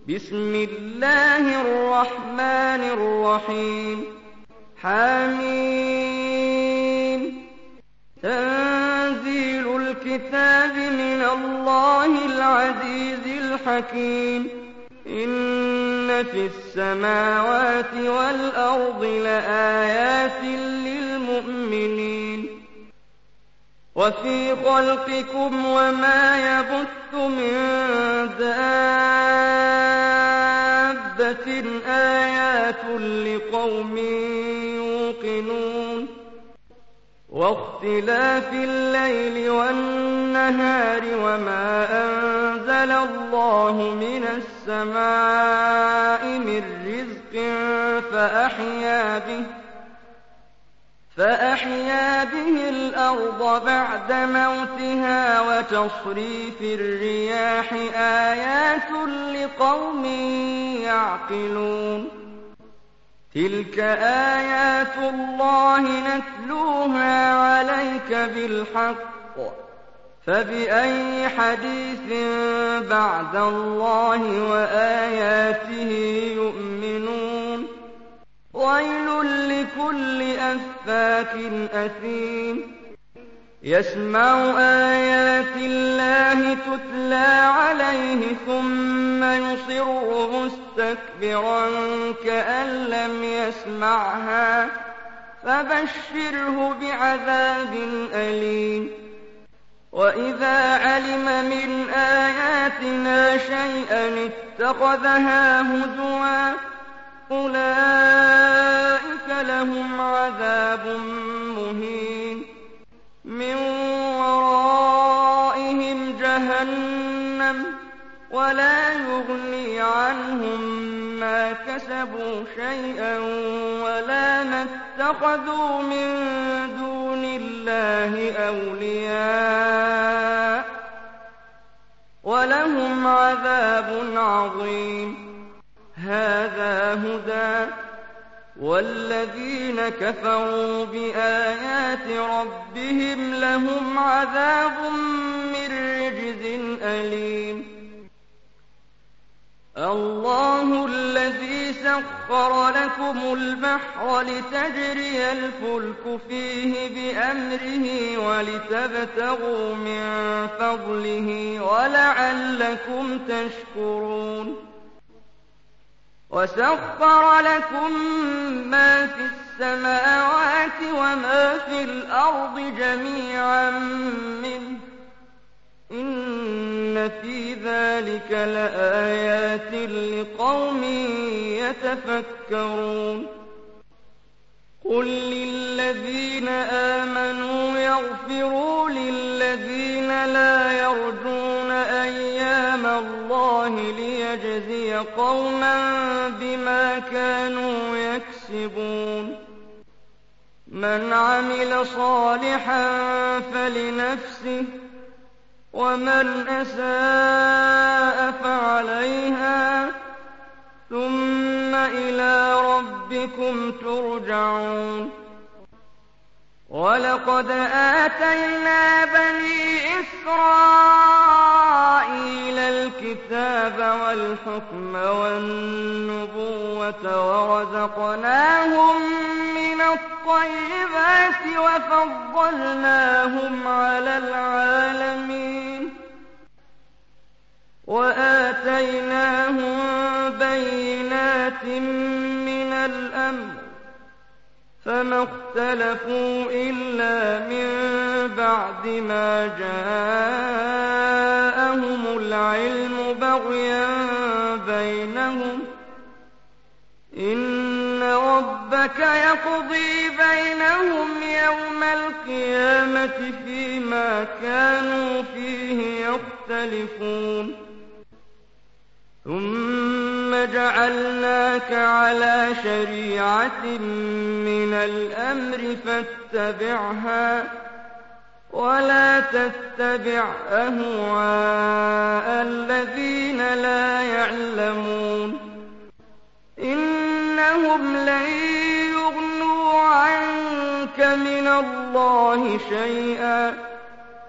بسم الله الرحمن الرحيم حميم تنزيل الكتاب من الله العزيز الحكيم إن في السماوات والأرض لآيات للمؤمنين وفي خلقكم وما يبث من دابة آيات لقوم يوقنون واختلاف الليل والنهار وما أنزل الله من السماء من رزق فأحيا به الأرض بعد موتها وتصريف الرياح آيات لقوم يعقلون تلك آيات الله نتلوها عليك بالحق فبأي حديث بعد الله وآياته يؤمنون ويل لكل أفاك أثيم يسمع آيات الله تتلى عليه ثم يصر مستكبرا كأن لم يسمعها فبشره بعذاب أليم وإذا علم من آياتنا شيئا اتخذها هزوا أولئك لهم عذاب مهين من ورائهم جهنم ولا يغني عنهم ما كسبوا شيئا ولا ما اتخذوا من دون الله أولياء ولهم عذاب عظيم هذا هدى والذين كفروا بآيات ربهم لهم عذاب من رجز أليم الله الذي سخر لكم البحر لتجري الفلك فيه بأمره ولتبتغوا من فضله ولعلكم تشكرون وسخر لكم ما في السماوات وما في الأرض جميعا منه إن في ذلك لآيات لقوم يتفكرون قل للذين آمنوا يغفروا للذين لا يرجون أيام الله ليجزي قوما بما كانوا يكسبون من عمل صالحا فلنفسه ومن أساء فعليها ثم إلى ربكم ترجعون ولقد آتينا بني إسرائيل الكتاب والحكم والنبوة ورزقناهم من الطيبات وفضلناهم على العالمين وآتيناهم بينات من الأمر فما اختلفوا إلا من بعد ما جاءهم العلم بغيا بينهم إن ربك يقضي بينهم يوم القيامة فيما كانوا فيه يختلفون ثم جعلناك على شريعة من الأمر فاتبعها ولا تتبع أهواء الذين لا يعلمون إنهم لن يغنوا عنك من الله شيئا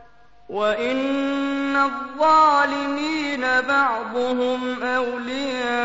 وإن الظالمين بعضهم أولياء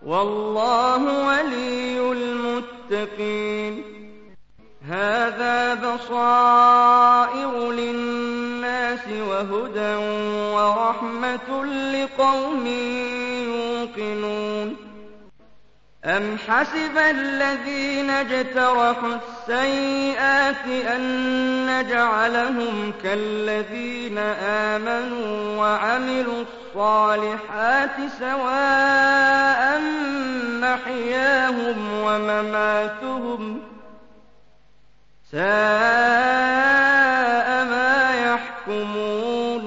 والله ولي المتقين. هذا بصائر للناس وهدى ورحمة لقوم يوقنون. أم حسب الذين اجترحوا السيئات أن نجعلهم كالذين آمنوا وعملوا الصالحات سواء محياهم ومماتهم ساء ما يحكمون.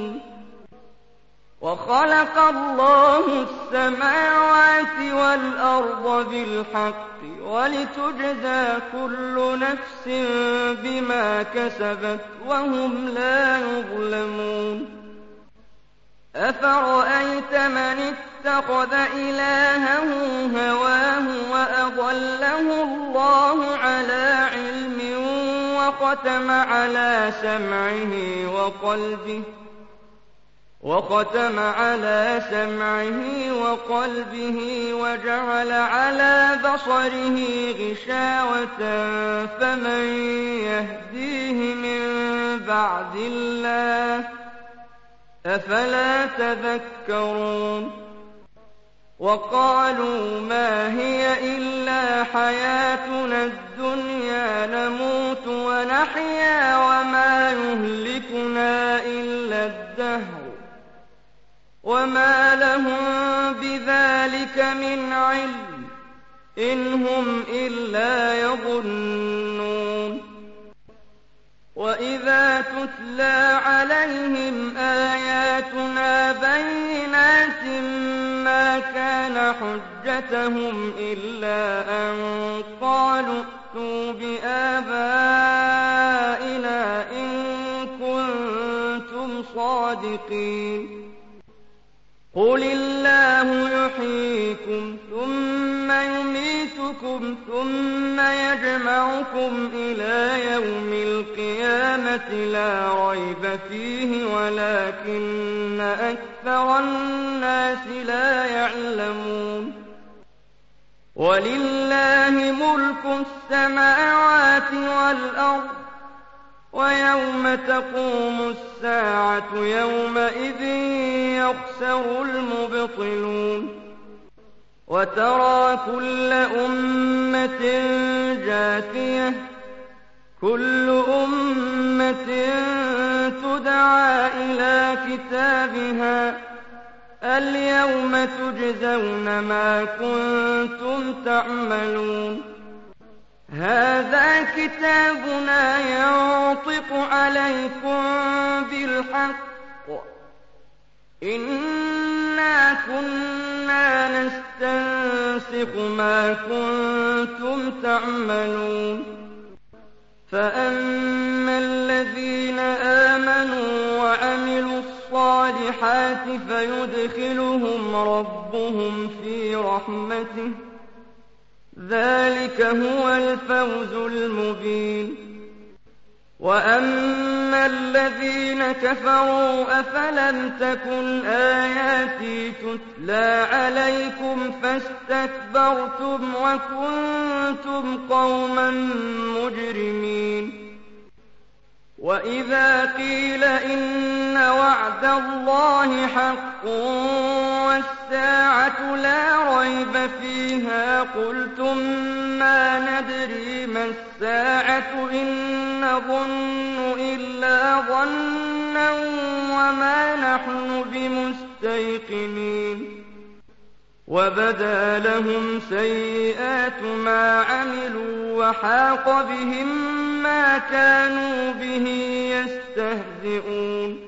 وخلق الله السماوات والأرض بالحق ولتجزى كل نفس بما كسبت وهم لا يظلمون. أفرأيت من اتخذ إلهه هواه وأضله الله على علم وختم على سمعه وقلبه وجعل على بصره غشاوة فمن يهديه من بعد الله أفلا تذكرون. وقالوا ما هي إلا حياتنا الدنيا نموت ونحيا وما يهلكنا إلا الدهر وما لهم بذلك من علم إن هم إلا يظنون. وإذا تتلى عليهم آياتنا بينات ما كان حجتهم إلا أن قالوا ائتوا بآبائنا إن كنتم صادقين. قل الله يحييكم ثم يميتكم ثم يجمعكم إلى يوم القيامة لا ريب فيه ولكن أكثر الناس لا يعلمون. ولله ملك السماوات والأرض ويوم تقوم الساعة يومئذ يخسر المبطلون. وترى كل أمة جاثية كل أمة تدعى إلى كتابها اليوم تجزون ما كنتم تعملون. هذا كتابنا ينطق عليكم بالحق إنا كنا نستنسخ ما كنتم تعملون. فأما الذين آمنوا وعملوا الصالحات فيدخلهم ربهم في رحمته ذلك هو الفوز المبين. وأما الذين كفروا أفلم تكن آياتي تتلى عليكم فاستكبرتم وكنتم قوما مجرمين. وإذا قيل إن وعد الله حق والساعة لا ريب فيها قلتم ما ندري ما الساعة إن نظن إلا ظنا وما نحن بمستيقنين. وبدا لهم سيئات ما عملوا وحاق بهم ما كانوا به يستهزئون.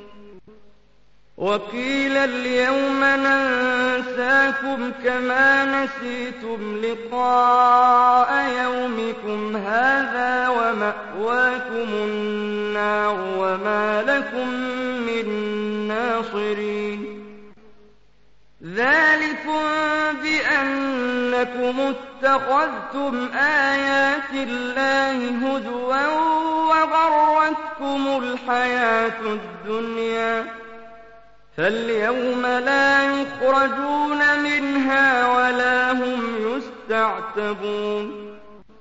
وقيل اليوم ننساكم كما نسيتم لقاء يومكم هذا ومأواكم النار وما لكم من ناصرين. ذلكم بأنكم اتخذتم آيات الله هزوا وغرتكم الحياة الدنيا فاليوم لا يخرجون منها ولا هم تعتبون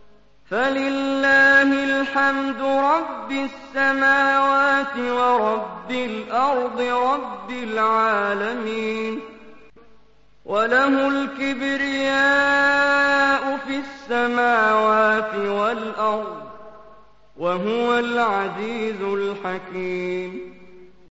فلله الحمد رب السماوات ورب الأرض رب العالمين وله الكبرياء في السماوات والأرض وهو العزيز الحكيم